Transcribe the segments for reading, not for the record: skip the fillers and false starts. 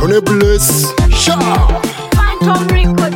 Tony Bliss, Sha Phantom Record.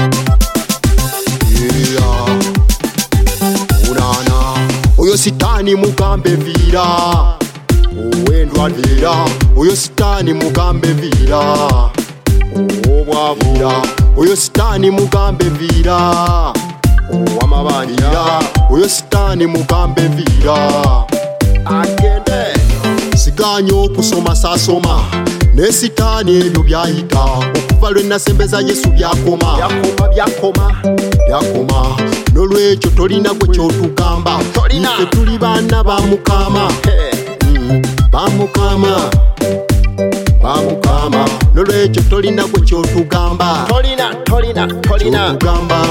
Yeah, Urana, Oyo sitani mugambe vira, Owendwa vira, Oyo sitani mugambe vira, Obwa vira, Oyo sitani mugambe vira, Owamabandira, Oyo sitani mugambe vira, Agende, Siganyo okusoma sasoma, ne sitani ebyo byayita, okuva lwe nasembeza Yesu byakoma, byakoma, nolwekyo tolina gwe kyotugamba, ife tuli baana ba Mukama, bamukama, nolwekyo tolina gwe kyotugamba, kyotugamba,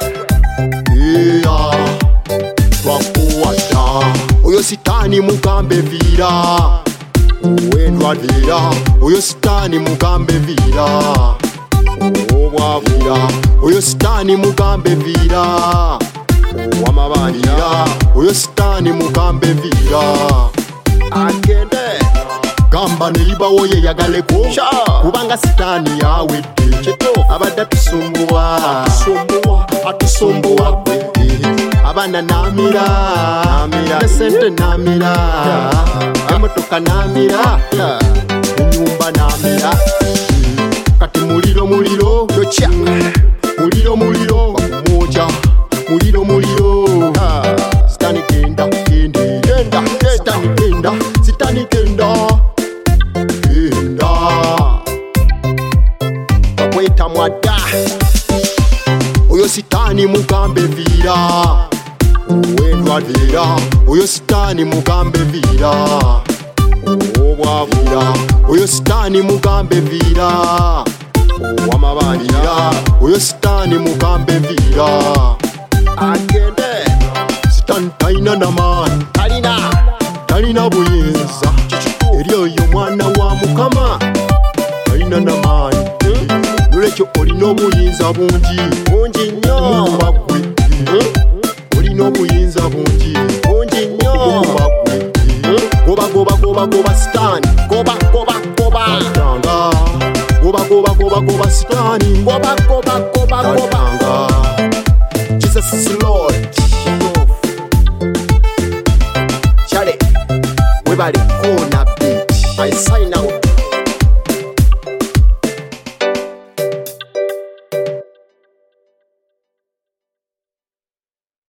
twakuwadda, oyo sitani mugambe vira, owendwa vira, oyo sitani mugambe vira, obwa vira, oyo sitani mugambe vira, owamabandira, oyo sitani mugambe vira, agende gamba nelibawo yeyagaleko, kubanga sitani yawedde, abadde atusumbuwa gwe, abana namira, nesente namira, emotoka namira, enyumba namira, kati muliro yokya, muliro wakumwoja, muliro sitani genda, sitani genda bakweta mwadda, oyo sitani mugambe vira, owendwa vira, oyo sitani mugambe vira, obwa vira, oyo sitani mugambe vira, owamabandira, oyo sitani mugambe vira, agende sitani talina namaani, talina buyinza, eri oyo mwana wa Mukama, talina namaani, nolwekyo olina obuyinza bungi nnyo mubagwe, olina obuyinza bungi nnyo mubagwe, goba sitani, goba sitani, goba Jesus is Lord. Chale, webale kona beat, I sign out.